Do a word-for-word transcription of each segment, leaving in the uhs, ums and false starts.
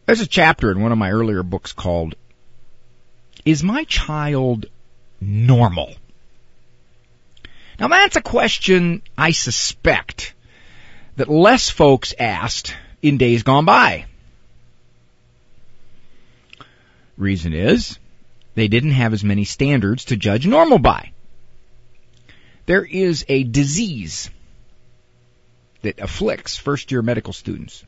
There's a chapter in one of my earlier books called, Is My Child Normal? Now that's a question I suspect that less folks asked in days gone by. Reason is, they didn't have as many standards to judge normal by. There is a disease that afflicts first-year medical students.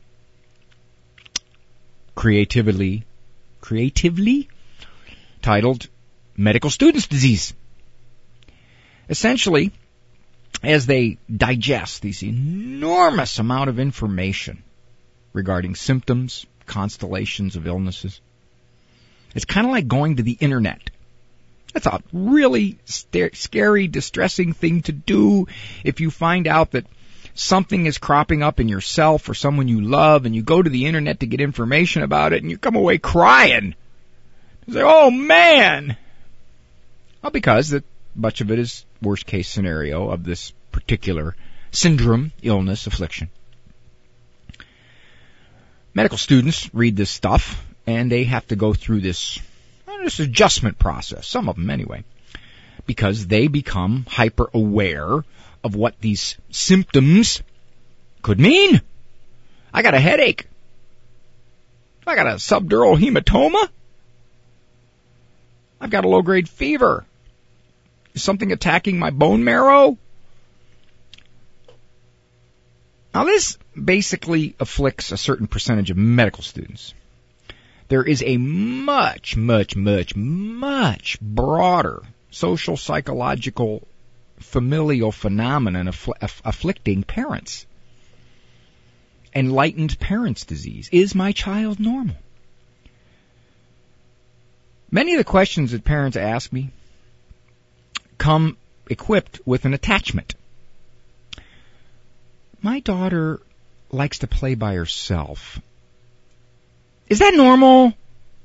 Creatively, creatively titled medical students disease. Essentially, as they digest this enormous amount of information regarding symptoms, constellations of illnesses, it's kind of like going to the internet. That's a really st- scary, distressing thing to do if you find out that something is cropping up in yourself or someone you love, and you go to the internet to get information about it, and you come away crying. You say, oh, man! Well, because that much of it is worst-case scenario of this particular syndrome, illness, affliction. Medical students read this stuff, and they have to go through this, well, this adjustment process, some of them anyway, because they become hyper-aware of what these symptoms could mean. I got a headache. I got a subdural hematoma. I've got a low-grade fever. Is something attacking my bone marrow? Now, this basically afflicts a certain percentage of medical students. There is a much, much, much, much broader social, psychological, familial phenomenon affl- aff- afflicting parents. Enlightened parents disease. Is my child normal? Many of the questions that parents ask me come equipped with an attachment. My daughter likes to play by herself. Is that normal?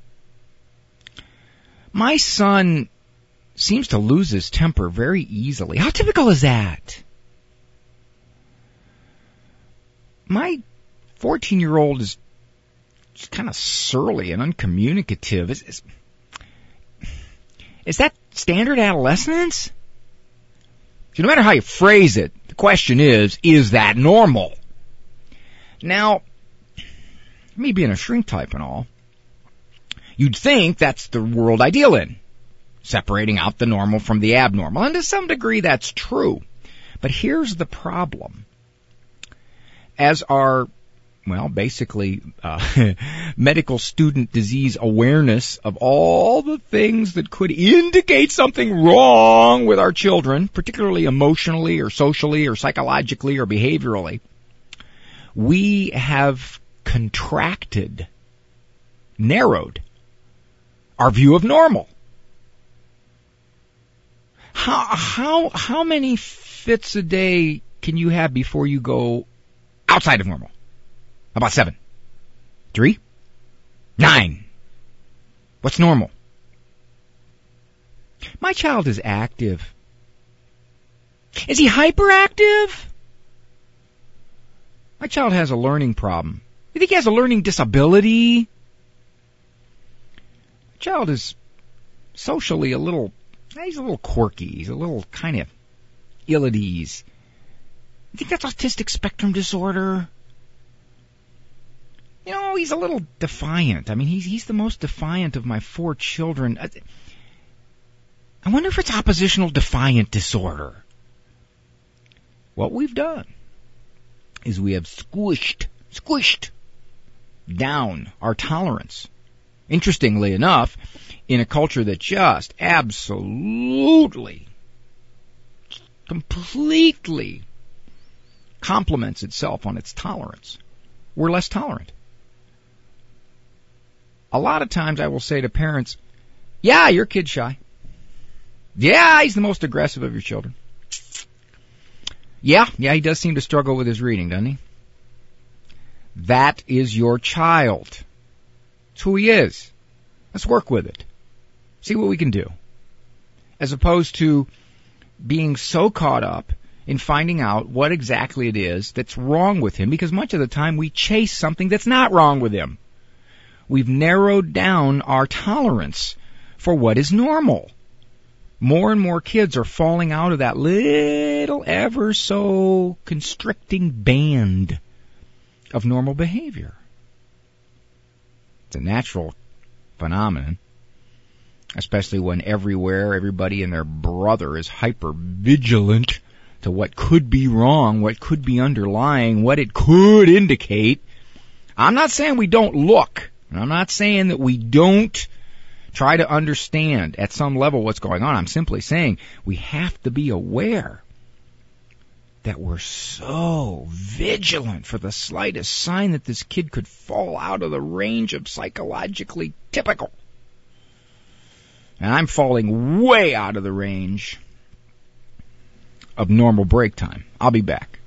My son seems to lose his temper very easily. How typical is that? My fourteen-year-old is just kind of surly and uncommunicative. Is, is, is that standard adolescence? So no matter how you phrase it, the question is, is that normal? Now, me being a shrink type and all, you'd think that's the world I deal in, separating out the normal from the abnormal. And to some degree, that's true. But here's the problem. As our, well, basically, uh, medical student disease awareness of all the things that could indicate something wrong with our children, particularly emotionally or socially or psychologically or behaviorally, we have contracted, narrowed our view of normal. How how how many fits a day can you have before you go outside of normal? About seven? Three? Nine? What's normal? My child is active. Is he hyperactive? My child has a learning problem. You think he has a learning disability? My child is socially a little, he's a little quirky. He's a little kind of ill at ease. You think that's autistic spectrum disorder? You know, he's a little defiant. I mean, he's he's the most defiant of my four children. I wonder if it's oppositional defiant disorder. What we've done is we have squished, squished down our tolerance. Interestingly enough, in a culture that just absolutely, completely compliments itself on its tolerance, we're less tolerant. A lot of times I will say to parents, yeah, your kid's shy. Yeah, he's the most aggressive of your children. Yeah, yeah, he does seem to struggle with his reading, doesn't he? That is your child. It's who he is. Let's work with it. See what we can do. As opposed to being so caught up in finding out what exactly it is that's wrong with him, because much of the time we chase something that's not wrong with him. We've narrowed down our tolerance for what is normal. More and more kids are falling out of that little ever so constricting band of normal behavior. It's a natural phenomenon, especially when everywhere everybody and their brother is hyper vigilant to what could be wrong, what could be underlying, what it could indicate. I'm not saying we don't look. I'm not saying that we don't try to understand at some level what's going on. I'm simply saying we have to be aware that we're so vigilant for the slightest sign that this kid could fall out of the range of psychologically typical. And I'm falling way out of the range of normal break time. I'll be back.